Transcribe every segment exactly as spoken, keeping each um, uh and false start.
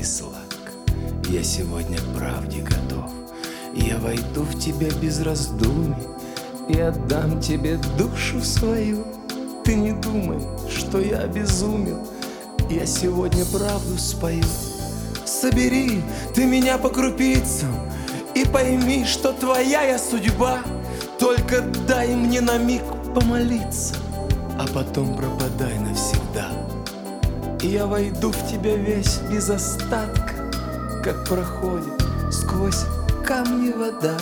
и сладко. Я сегодня к правде готов. Я войду в тебя без раздумий и отдам тебе душу свою. Ты не думай, что я обезумел. Я сегодня правду спою. Собери ты меня по крупицам и пойми, что твоя я судьба. Только дай мне на миг помолиться, а потом пропадай навсегда. И я войду в тебя весь без остатка, как проходит сквозь камни вода.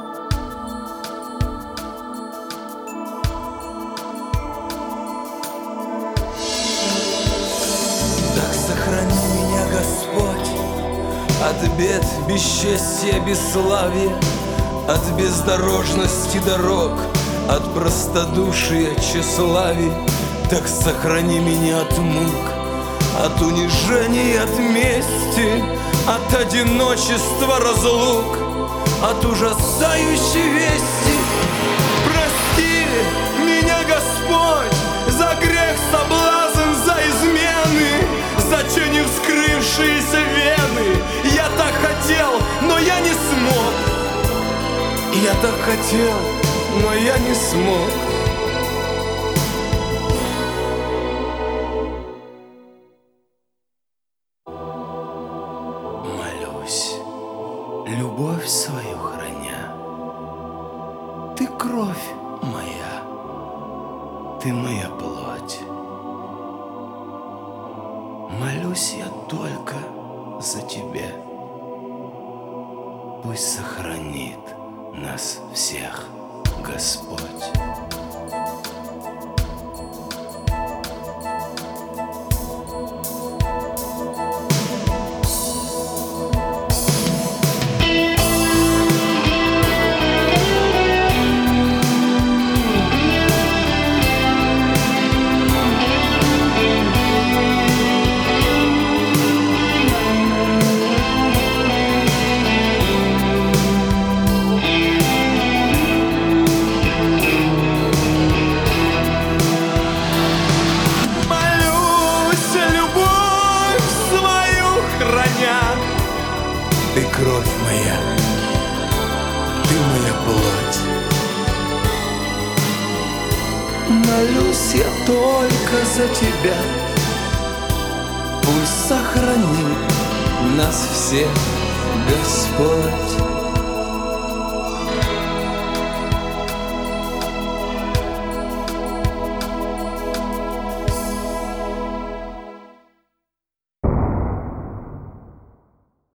Так сохрани меня, Господь, от бед, бесчестия, бесславия, от бездорожности дорог, от простодушия, тщеславия. Так сохрани меня от мук, от унижений, от мести, от одиночества, разлук, от ужасающей вести. Прости меня, Господь, за грех, соблазн, за измены, за че не вскрывшиеся вены. Я так хотел, но я не смог. Я так хотел, но я не смог. Молюсь, любовь свою храня. Ты кровь моя, ты моя плоть. Молюсь я только за тебя. Пусть сохранит нас всех Господь. Ты кровь моя, ты моя плоть. Молюсь я только за тебя. Пусть сохранит нас всех Господь.